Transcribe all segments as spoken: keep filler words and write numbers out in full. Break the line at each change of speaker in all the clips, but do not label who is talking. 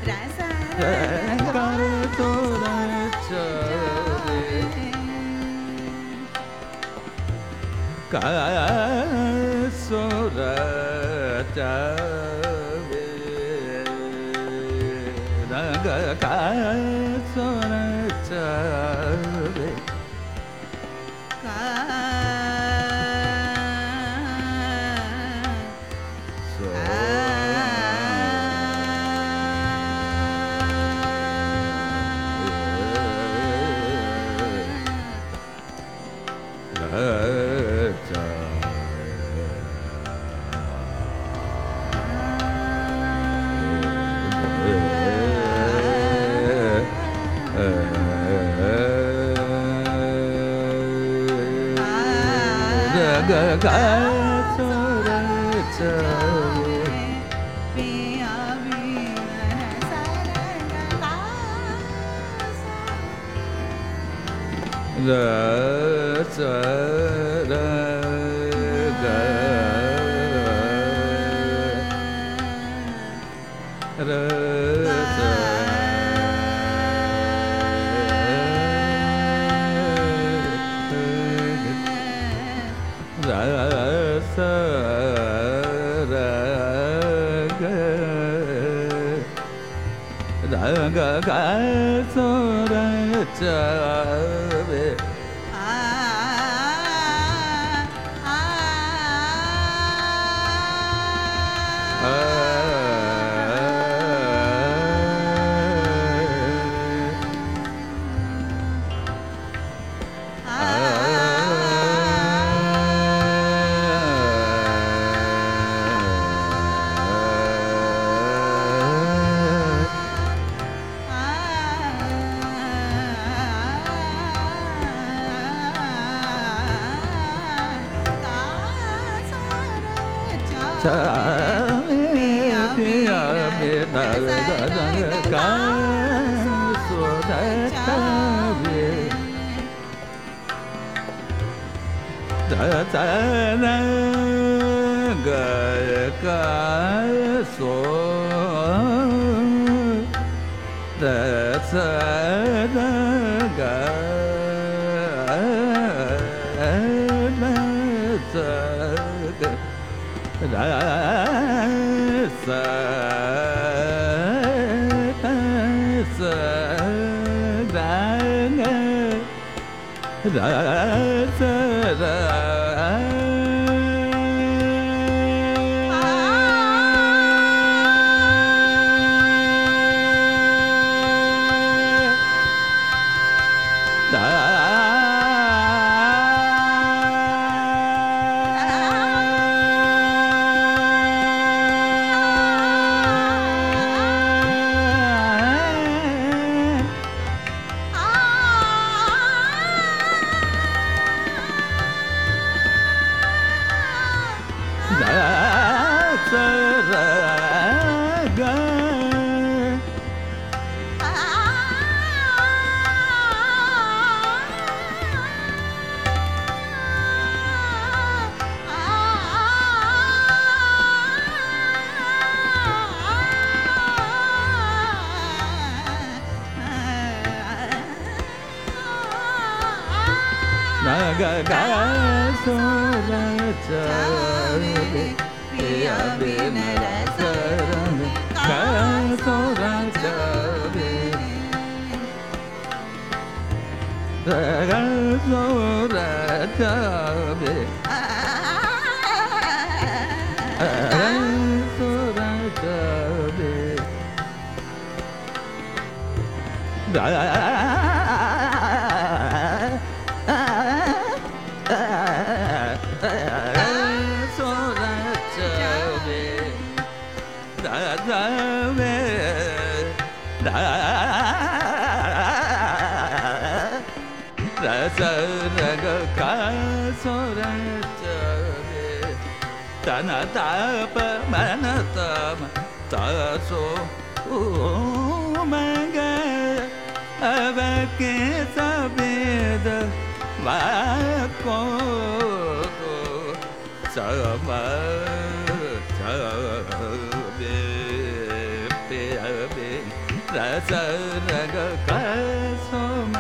Be ரச ரக கசோம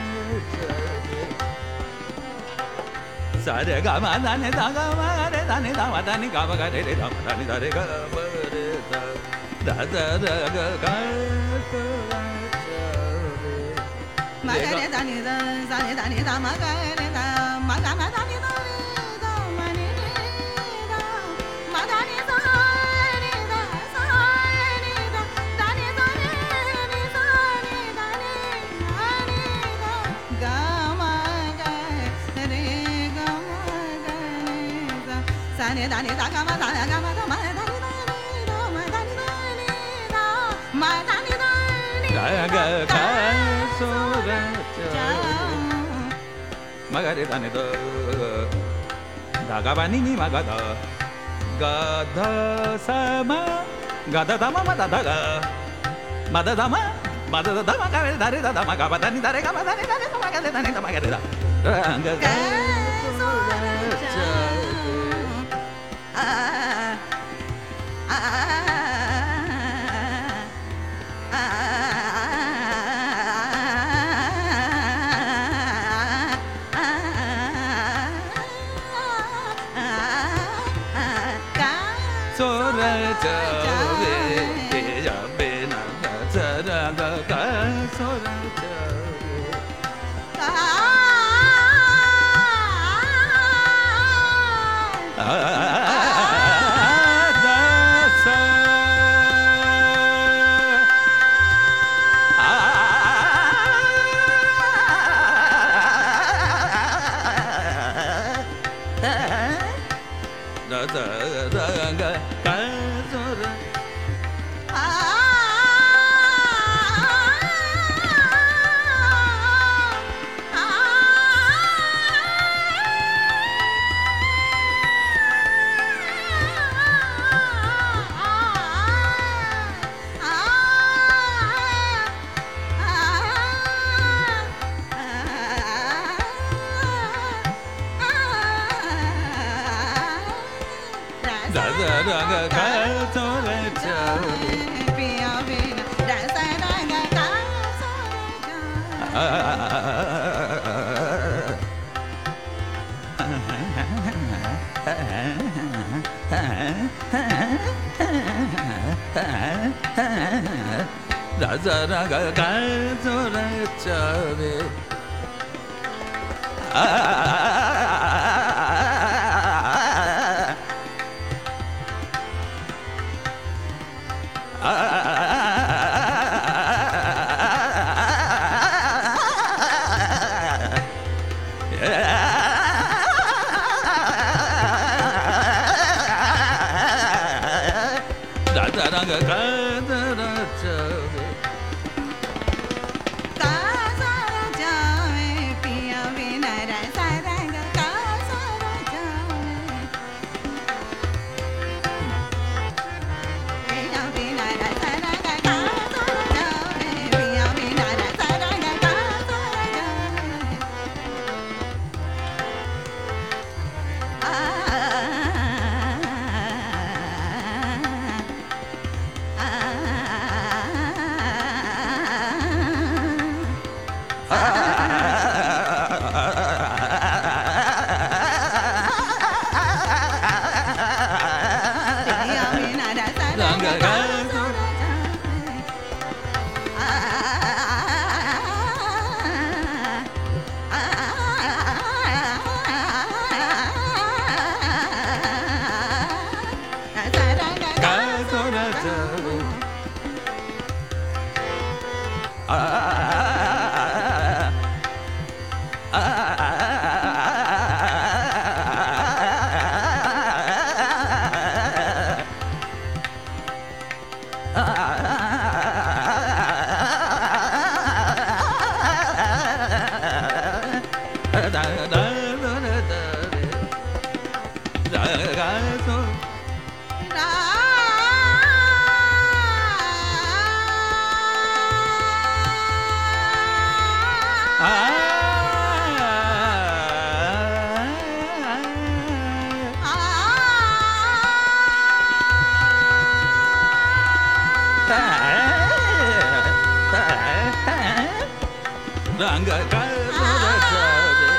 சர கம தனி தகம ரே தனி தம தனி கம கரே ரே தம தனி தரே கம ரே த ரச ரக கசோம மகரே தனி த சனி தனி தம கரே த மக ம தனி த த மனி ரே த ம தனி த ரே த ச ரே த தனி த ரே ரே த ரே த ரே ஹரி த க ம க ரே க ம க ரே த சனி தனி த க ம த க ம த ம தனி த ரே த ம தனி த ரே த ம தனி த ரே க க சோ மகரே தனி த த க ப நி நி ம க த க த ச ம க த த ம ம த த க ம த த ம ம த த ம க ரே த ரே த த ம க ப த நி த ரே க ம த நி த ரே த ம க ரே த நி த ம க ரே த க க சோ ர ச ஆ ஆ
Ranga Kasura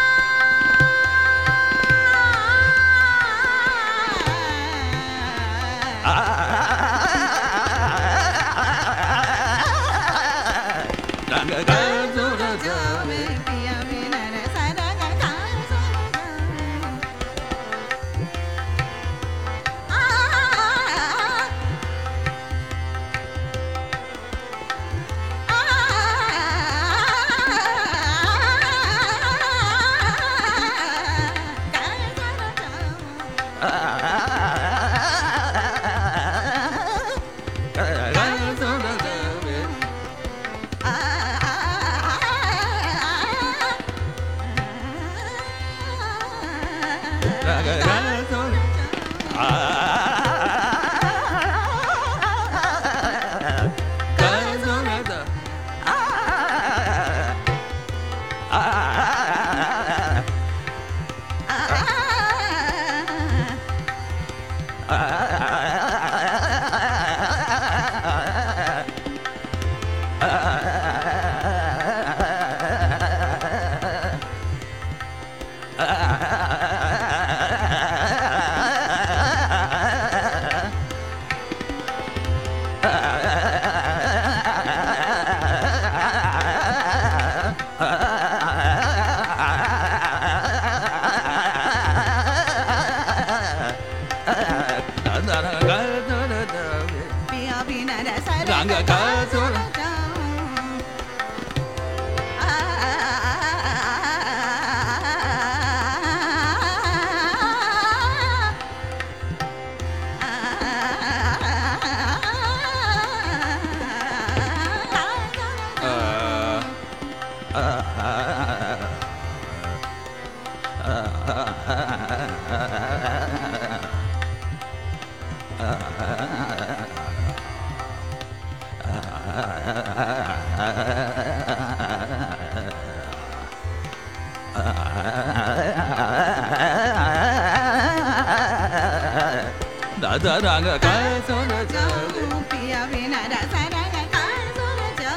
da da ga ka so na ja piya vina da sa da ga ka so na ja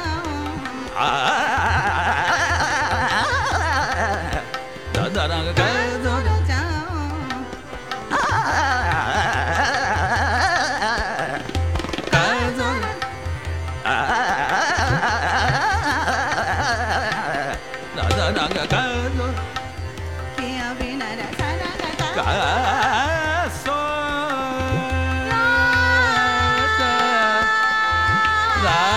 da da da ga ka so na ja ka so na da da da ga ka so piya vina da sa da ga ka so